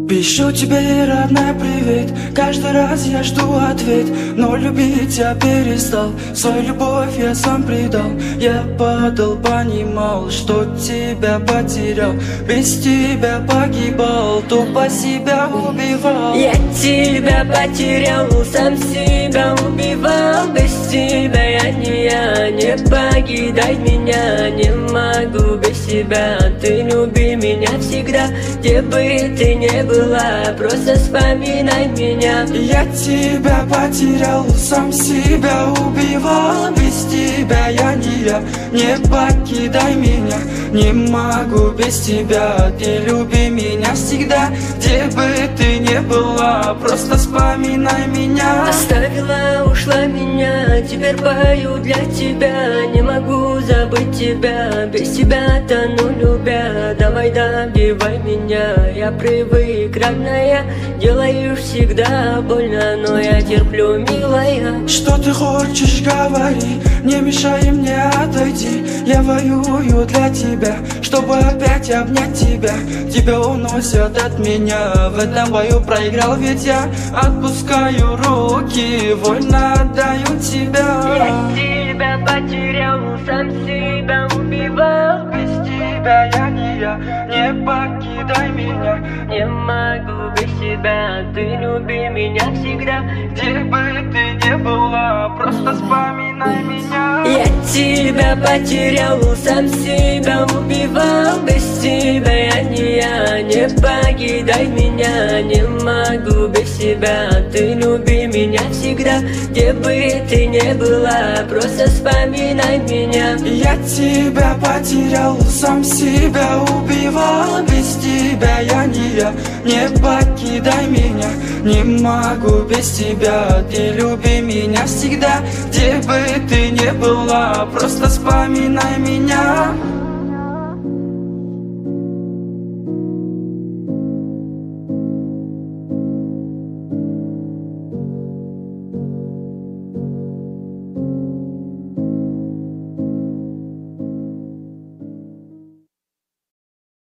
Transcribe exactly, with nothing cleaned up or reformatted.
Пишу тебе, родная, привет. Каждый раз я жду ответ, но любить я перестал. Свою любовь я сам предал. Я падал, понимал, что тебя потерял. Без тебя погибал, тупо себя убивал. Я тебя потерял, сам себя убивал. Без тебя я не я, не покидай меня. Не могу без тебя, ты люби меня всегда. Где бы ты не была, просто вспоминай меня. Я тебя потерял, сам себя убивал. Без тебя я не я, не покидай меня. Не могу без тебя, ты люби меня всегда. Где бы ты не была, просто вспоминай меня. Оставила, ушла меня, теперь пою для тебя. Не могу забыть тебя, без тебя тону любя. Давай добивай меня, я привык, родная. Делаешь всегда больно, но я терплю, милая. Что ты хочешь, говори, не мешай мне, отойди. Я воюю для тебя, чтобы опять обнять тебя. Тебя уносят от меня, в этом бою проиграл ведь я. Отпускаю руки, вольно отдаю тебя. Я тебя потерял, сам себя убивал. Без тебя я не я, не покидай меня. Не могу без тебя, ты люби меня всегда. Где бы ты не была, просто вспоминай меня. Я тебя потерял, сам себя убивал. Без тебя я не я, не покидай меня. Не могу без тебя, ты люби меня всегда. Где бы ты не была, просто вспоминай меня. Я тебя потерял, сам себя убивал. Без тебя я не я, не покидай меня. Не могу без тебя, ты люби меня всегда. Где бы ты не была, просто вспоминай меня.